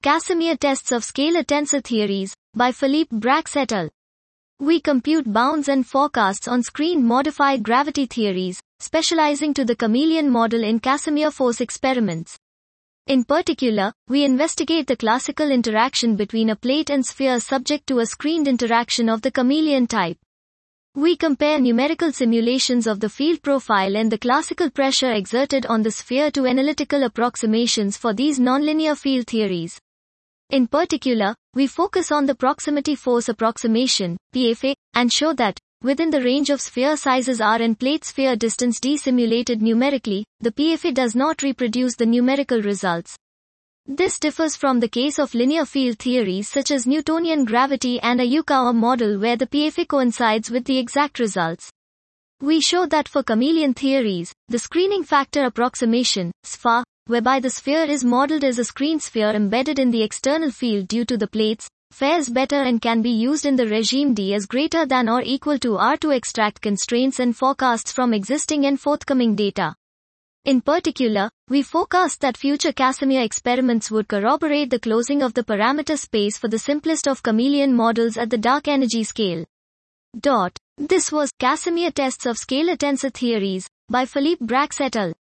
Casimir tests of scalar tensor theories, by Philippe Brax et al. We compute bounds and forecasts on screen-modified gravity theories, specializing to the chameleon model in Casimir force experiments. In particular, we investigate the classical interaction between a plate and sphere subject to a screened interaction of the chameleon type. We compare numerical simulations of the field profile and the classical pressure exerted on the sphere to analytical approximations for these nonlinear field theories. In particular, we focus on the proximity force approximation, PFA, and show that, within the range of sphere sizes r and plate sphere distance d simulated numerically, the PFA does not reproduce the numerical results. This differs from the case of linear field theories such as Newtonian gravity and a Yukawa model where the PFA coincides with the exact results. We show that for chameleon theories, the screening factor approximation, SFA, whereby the sphere is modeled as a screen sphere embedded in the external field due to the plates, fares better and can be used in the regime D as greater than or equal to R to extract constraints and forecasts from existing and forthcoming data. In particular, we forecast that future Casimir experiments would corroborate the closing of the parameter space for the simplest of chameleon models at the dark energy scale. This was Casimir tests of scalar tensor theories, by Philippe Brax et al.